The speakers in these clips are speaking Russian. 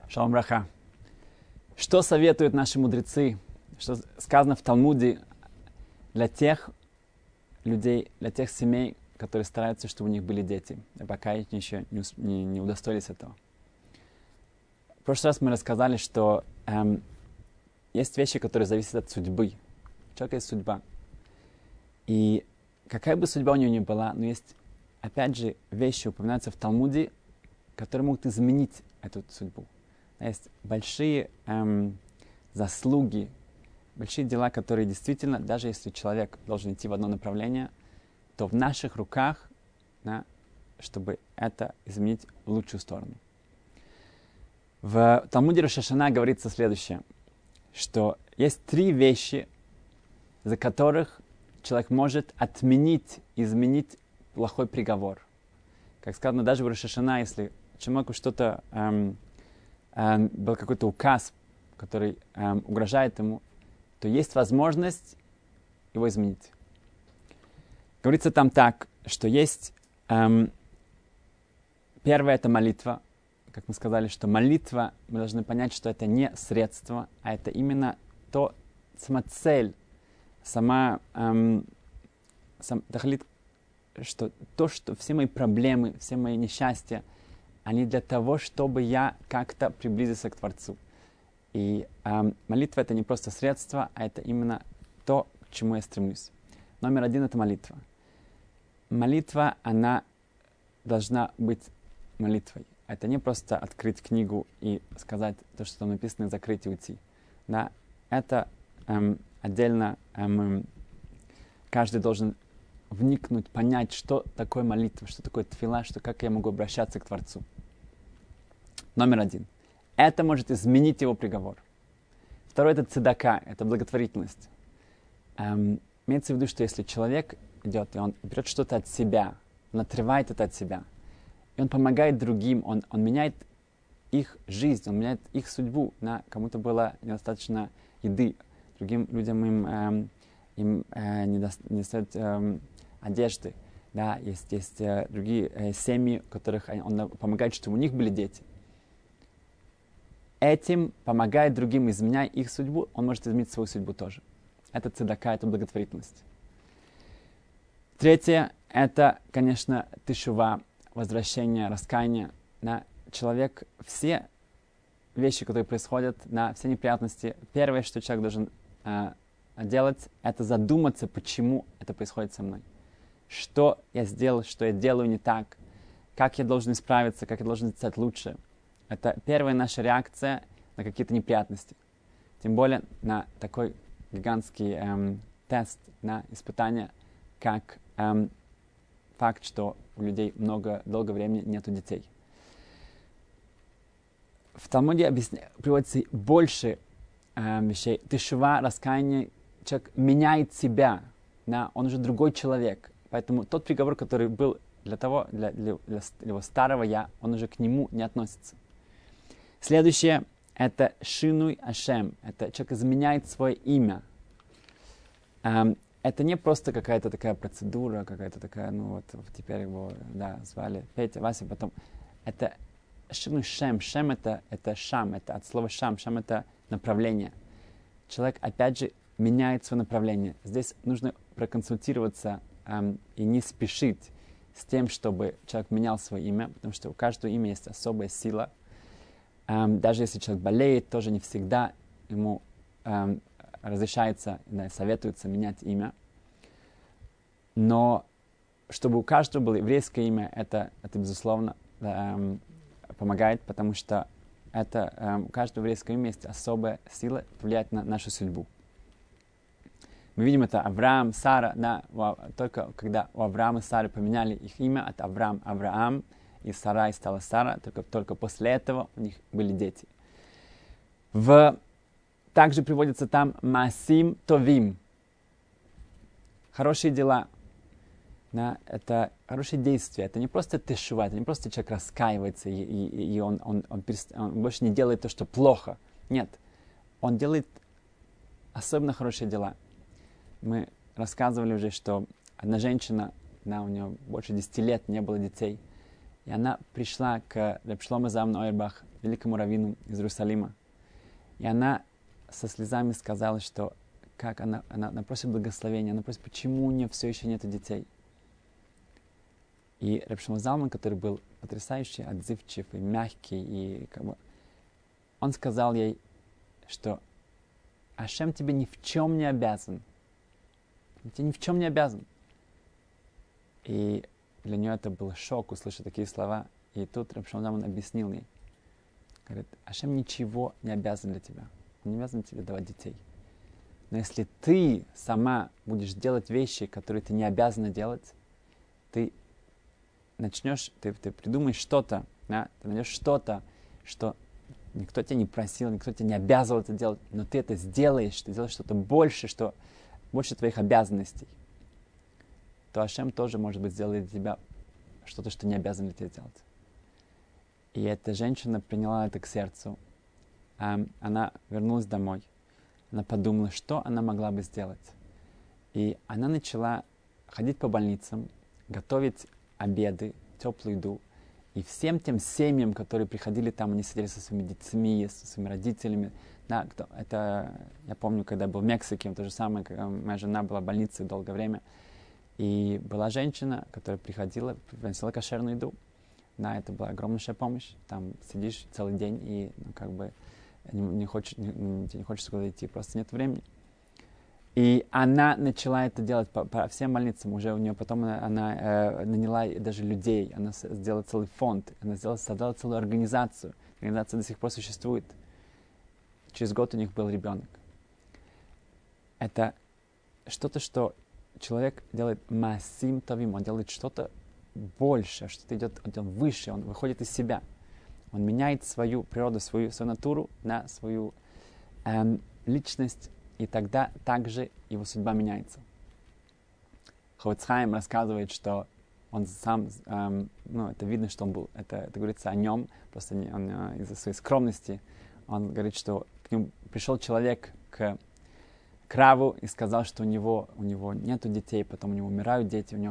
Шалом браха. Что советуют наши мудрецы, что сказано в Талмуде для тех людей, для тех семей, которые стараются, чтобы у них были дети, а пока их еще не удостоились этого? В прошлый раз мы рассказали, что есть вещи, которые зависят от судьбы. У человека есть судьба. И какая бы судьба у него ни была, но есть, опять же, вещи, упоминаются в Талмуде, которые могут изменить эту судьбу. Есть большие заслуги, большие дела, которые действительно, даже если человек должен идти в одно направление, то в наших руках, да, чтобы это изменить в лучшую сторону. В Талмуде Рош ха-Шана говорится следующее, что есть 3 вещи, за которых человек может отменить, изменить плохой приговор. Как сказано, даже в Рош ха-Шана, если человеку что-то был какой-то указ, который угрожает ему, то есть возможность его изменить. Говорится там так, что есть первое — это молитва. Как мы сказали, что молитва, мы должны понять, что это не средство, а это именно сама цель, тахлит, что все мои проблемы, все мои несчастья, они для того, чтобы я как-то приблизился к Творцу. И молитва — это не просто средство, а это именно то, к чему я стремлюсь. Номер 1 — это молитва. Молитва, она должна быть молитвой. Это не просто открыть книгу и сказать то, что там написано, закрыть и уйти. Да? Это отдельно каждый должен вникнуть, понять, что такое молитва, что такое тфила, как я могу обращаться к Творцу. Номер 1. Это может изменить его приговор. Второе — это цедака, это благотворительность. Имеется в виду, что если человек идет, и он берет что-то от себя, он отрывает это от себя, и он помогает другим, он меняет их жизнь, он меняет их судьбу. Кому-то было недостаточно еды, другим людям им не достает одежды. Да, есть другие семьи, которых он помогает, чтобы у них были дети. Этим помогает другим, изменяя их судьбу, он может изменить свою судьбу тоже. Это цедака, это благотворительность. Третье — это, конечно, тешува, возвращение, раскаяние. Да, человек, все вещи, которые происходят, все неприятности, первое, что человек должен делать, это задуматься, почему это происходит со мной. Что я сделал, что я делаю не так, как я должен исправиться, как я должен стать лучше. Это первая наша реакция на какие-то неприятности. Тем более на такой гигантский тест, на испытание, как факт, что у людей долгое время нету детей. В Талмуде приводится больше вещей. Тешува, раскаяние, человек меняет себя, да, он уже другой человек. Поэтому тот приговор, который был для его старого я, он уже к нему не относится. Следующее — это шинуй ашем. Это человек изменяет свое имя. Это не просто какая-то такая процедура, какая-то такая, теперь его, звали Петя, Вася, потом. Это шинуй шем. Шем — это шам, это от слова шам. Шам — это направление. Человек, опять же, меняет свое направление. Здесь нужно проконсультироваться и не спешить с тем, чтобы человек менял свое имя, потому что у каждого имя есть особая сила. Даже если человек болеет, тоже не всегда ему разрешается, советуется менять имя. Но чтобы у каждого было еврейское имя, это безусловно помогает, потому что у каждого еврейского имя есть особая сила влиять на нашу судьбу. Мы видим это Авраам, Сара, только когда у Авраама и Сары поменяли их имя от Авраам, и Сарай стала Сара, только после этого у них были дети. Также приводится там Маасим Товим. Хорошие дела. Да, это хорошие действия. Это не просто тешува, это не просто человек раскаивается, и он больше не делает то, что плохо. Нет. Он делает особенно хорошие дела. Мы рассказывали уже, что одна женщина, у нее больше 10 лет не было детей, и она пришла к Реб Шломо Залман Ойербах в великому раввину из Иерусалима. И она со слезами сказала, что как она просит благословения, она просит, почему у нее все еще нет детей. И Реб Шломо Залман, который был потрясающий, отзывчив и мягкий, и он сказал ей, что Ашем тебе ни в чем не обязан. Он тебе ни в чем не обязан. И для нее это был шок услышать такие слова. И тут Реб Шломо Залман объяснил ей. Говорит, Ашем ничего не обязан для тебя. Он не обязан тебе давать детей. Но если ты сама будешь делать вещи, которые ты не обязана делать, ты начнешь, ты придумаешь что-то, да, ты найдешь что-то, что никто тебя не просил, никто тебя не обязывал это делать, но ты это сделаешь, ты делаешь что-то больше, что больше твоих обязанностей, то Ашем тоже, может быть, сделает для тебя что-то, что не обязан для тебя делать. И эта женщина приняла это к сердцу. Она вернулась домой. Она подумала, что она могла бы сделать. И она начала ходить по больницам, готовить обеды, теплую еду. И всем тем семьям, которые приходили там, они сидели со своими детьми, со своими родителями. Да, я помню, когда я был в Мексике, то же самое, моя жена была в больнице долгое время. И была женщина, которая приходила, приносила кошерную еду. Да, это была огромнейшая помощь. Там сидишь целый день и не хочешь куда идти, просто нет времени. И она начала это делать по всем больницам. Уже у нее потом она наняла даже людей. Она сделала целый фонд. Она создала целую организацию. Организация до сих пор существует. Через год у них был ребенок. Это что-то, что человек делает маасим тавим. Он делает что-то больше, что-то идет выше. Он выходит из себя. Он меняет свою природу, свою натуру на свою личность. И тогда также его судьба меняется. Хафец Хаим рассказывает, что он сам, это видно, что он был, это говорится о нем, просто он из-за своей скромности, он говорит, что к нему пришел человек к Раву и сказал, что у него нету детей, потом у него умирают дети, у него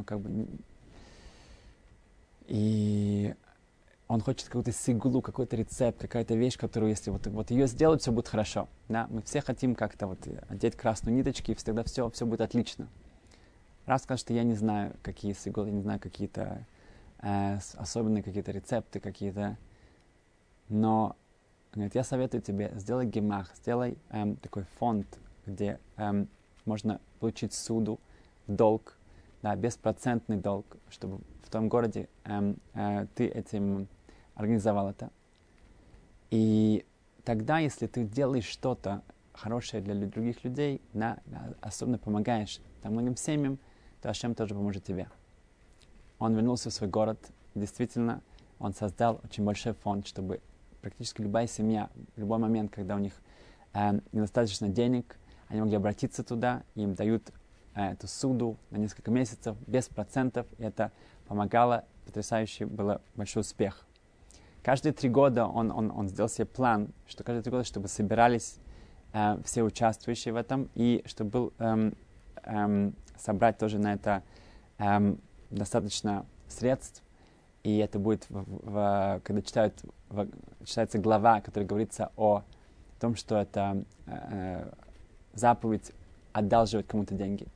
и он хочет какую-то сигулу, какой-то рецепт, какая-то вещь, которую, если вот ее сделать, все будет хорошо. Да? Мы все хотим как-то одеть красную ниточку, и тогда все будет отлично. Рав сказал, что я не знаю, какие сигулы, я не знаю какие-то особенные какие-то рецепты, какие-то. Но говорит, я советую тебе, сделай гемах, сделай такой фонд, где можно получить суду, долг, да, беспроцентный долг, чтобы в том городе ты этим организовал это. И тогда, если ты делаешь что-то хорошее для других людей, особенно помогаешь многим семьям, то Ашем тоже поможет тебе. Он вернулся в свой город. Действительно, он создал очень большой фонд, чтобы практически любая семья, в любой момент, когда у них недостаточно денег, они могли обратиться туда, им дают эту суду на несколько месяцев, без процентов, и это помогало, потрясающий был большой успех. Каждые 3 года он сделал себе план, что каждые 3 года, чтобы собирались все участвующие в этом, и чтобы собрать тоже на это достаточно средств. И это будет, когда читается глава, которая говорится о том, что это заповедь одалживать кому-то деньги.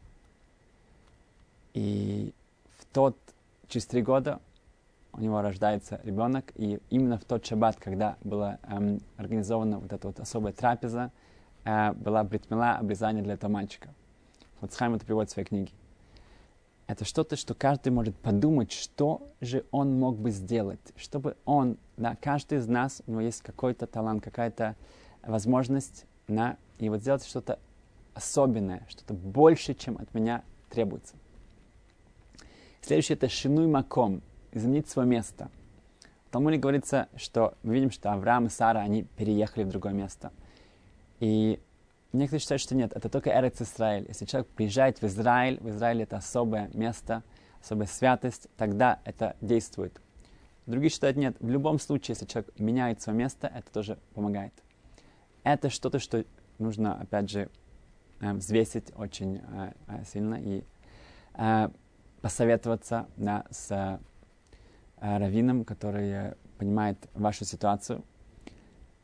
И через 3 года у него рождается ребенок, и именно в тот шаббат, когда была организована вот эта вот особая трапеза, была брит-мила, обрезание для этого мальчика. Вот Хаим это приводит в своей книге. Это что-то, что каждый может подумать, что же он мог бы сделать, чтобы он, каждый из нас, у него есть какой-то талант, какая-то возможность, и вот сделать что-то особенное, что-то больше, чем от меня требуется. Следующее — это шинуй маком, изменить свое место. В Талмуде говорится, что мы видим, что Авраам и Сара, они переехали в другое место. И некоторые считают, что нет, это только Эрец Исраэль. Если человек приезжает в Израиль это особое место, особая святость, тогда это действует. Другие считают, нет, в любом случае, если человек меняет свое место, это тоже помогает. Это что-то, что нужно, опять же, взвесить очень сильно и посоветоваться с раввином, который понимает вашу ситуацию.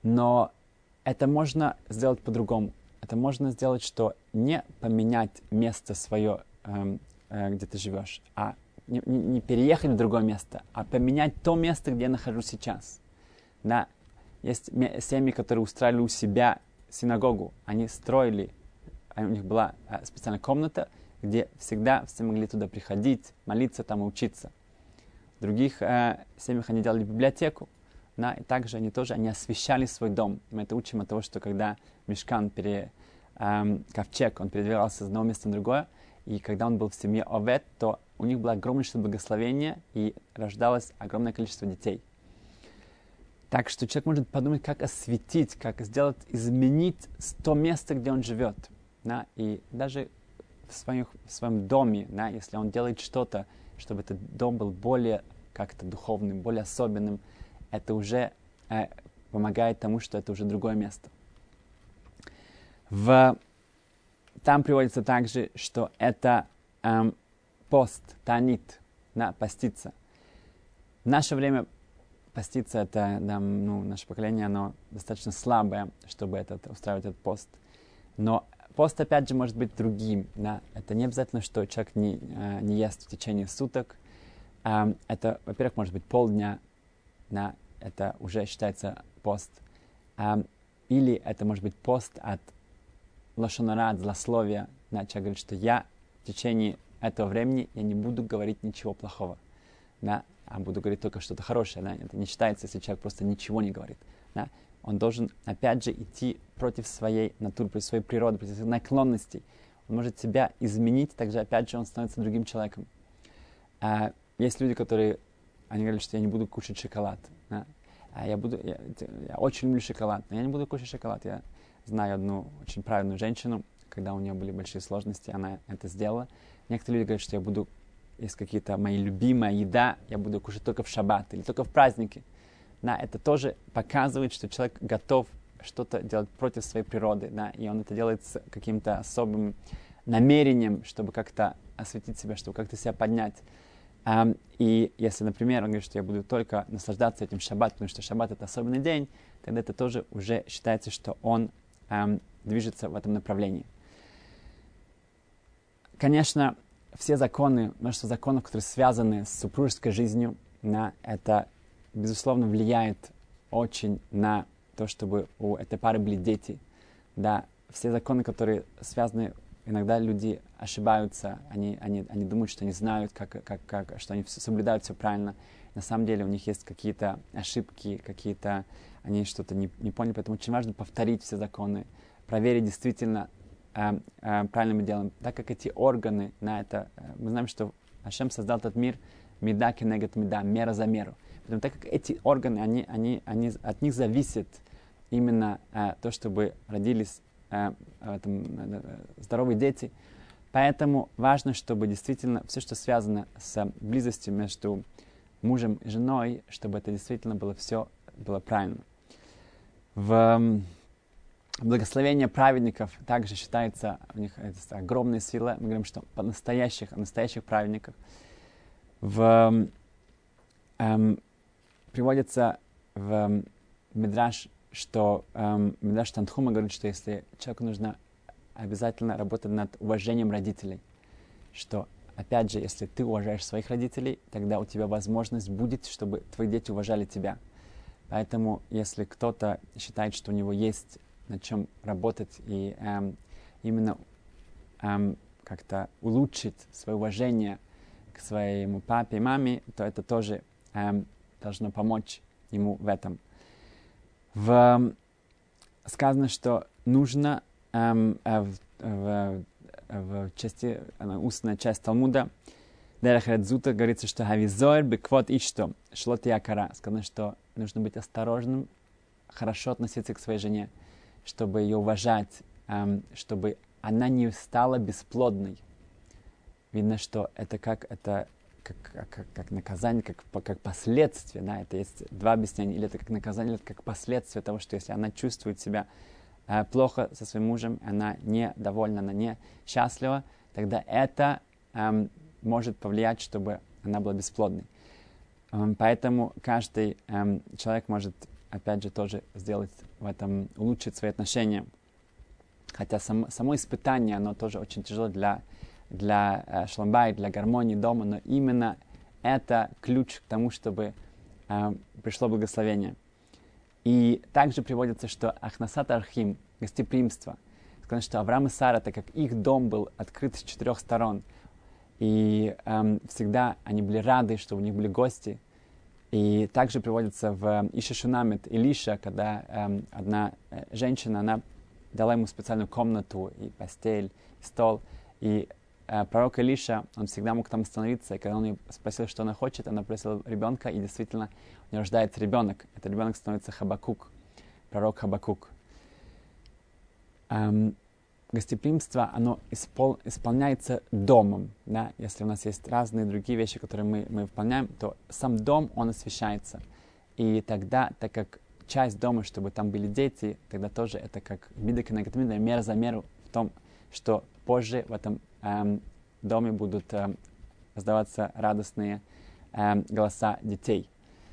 Но это можно сделать по-другому. Это можно сделать, что не поменять место свое, где ты живешь, а не переехать в другое место, а поменять то место, где я нахожусь сейчас. Да? Есть семьи, которые устраивали у себя синагогу. Они строили, у них была специальная комната, где всегда все могли туда приходить, молиться там и учиться. В других семьях они делали библиотеку. Да, и также они освещали свой дом. Мы это учим от того, что когда Мишкан, ковчег, он передвигался с одного места на другое, и когда он был в семье Овет, то у них было огромнейшее благословение, и рождалось огромное количество детей. Так что человек может подумать, как осветить, как изменить то место, где он живет. Да, и даже в своем доме, да, если он делает что-то, чтобы этот дом был более как-то духовным, более особенным, это уже помогает тому, что это уже другое место. Там приводится также, что это пост, танит, да, поститься. В наше время поститься, это, да, наше поколение, оно достаточно слабое, чтобы устраивать этот пост. Но пост, опять же, может быть другим. Да? Это не обязательно, что человек не ест в течение суток. Это, во-первых, может быть полдня, да? Это уже считается пост. Или это может быть пост от лашон ара, от злословия. Да? Человек говорит, что я в течение этого времени я не буду говорить ничего плохого, да? А буду говорить только что-то хорошее. Да? Это не считается, если человек просто ничего не говорит. Да? Он должен, опять же, идти против своей натуры, против своей природы, против своих наклонностей. Он может себя изменить, также, опять же, он становится другим человеком. Есть люди, они говорят, что я не буду кушать шоколад. Да? Я очень люблю шоколад, но я не буду кушать шоколад. Я знаю одну очень правильную женщину, когда у нее были большие сложности, она это сделала. Некоторые люди говорят, что есть какие-то мои любимая еда, я буду кушать только в шаббат или только в праздники. Да, это тоже показывает, что человек готов что-то делать против своей природы, да, и он это делает с каким-то особым намерением, чтобы как-то осветить себя, чтобы как-то себя поднять. И если, например, он говорит, что я буду только наслаждаться этим шаббат, потому что шаббат — это особенный день, тогда это тоже уже считается, что он движется в этом направлении. Конечно, все законы, множество законов, которые связаны с супружеской жизнью, да, это, безусловно, влияет очень на то, чтобы у этой пары были дети. Да, все законы, которые связаны, иногда люди ошибаются, они думают, что они знают, что они соблюдают все правильно. На самом деле у них есть какие-то ошибки, они что-то не поняли, поэтому очень важно повторить все законы, проверить действительно, правильно мы делаем. Так как эти органы, мы знаем, что Ашем создал этот мир, мида кенегет мида, мера за меру. Поэтому так как эти органы, от них зависит именно то, чтобы родились здоровые дети. Поэтому важно, чтобы действительно все, что связано с близостью между мужем и женой, чтобы это действительно было правильно. В благословение праведников также считается, у них это огромная сила. Мы говорим, что о настоящих праведниках. Приводится в Мидраш, что Мидраш Танхума говорит, что если человеку нужно обязательно работать над уважением родителей, что, опять же, если ты уважаешь своих родителей, тогда у тебя возможность будет, чтобы твои дети уважали тебя. Поэтому, если кто-то считает, что у него есть над чем работать и именно как-то улучшить свое уважение к своему папе и маме, то это тоже должно помочь ему в этом. Сказано, что нужно в части, устная часть Талмуда, Дерех Редзута, говорится, что «Хавизор беквот ишто, шлот якара». Сказано, что нужно быть осторожным, хорошо относиться к своей жене, чтобы ее уважать, чтобы она не стала бесплодной. Видно, что это как наказание, как последствие. Да? Это есть два объяснения. Или это как наказание, или это как последствие того, что если она чувствует себя плохо со своим мужем, она недовольна, она не счастлива, тогда это может повлиять, чтобы она была бесплодной. Поэтому каждый человек может опять же, тоже сделать в этом, улучшить свои отношения. Хотя само испытание, оно тоже очень тяжело для шалом байт, для гармонии дома, но именно это ключ к тому, чтобы пришло благословение. И также приводится, что Ахнасат Архим, гостеприимство, сказано, что Авраам и Сара, так как их дом был открыт с 4 сторон, и всегда они были рады, что у них были гости. И также приводится в Иша Шунамит, Илиша, когда одна женщина, она дала ему специальную комнату, и постель, и стол. И пророк Илиша, он всегда мог там остановиться, и когда он ее спросил, что она хочет, она просила ребенка, и действительно у нее рождается ребенок. Этот ребенок становится Хабакук, пророк Хабакук. Гостеприимство, оно исполняется домом. Да? Если у нас есть разные другие вещи, которые мы выполняем, то сам дом, он освящается. И тогда, так как часть дома, чтобы там были дети, тогда тоже это как бидак и нагатмин, мера за меру в том, что позже в этом доме будут раздаваться радостные голоса детей.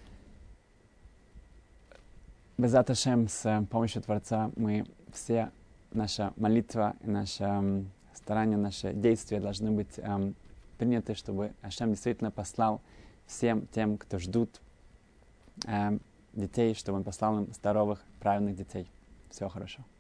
Безат Ашем, с помощью Творца мы все, наша молитва, наше старание, наши действия должны быть приняты, чтобы Ашем действительно послал всем тем, кто ждут детей, чтобы он послал им здоровых, правильных детей. Всего хорошего.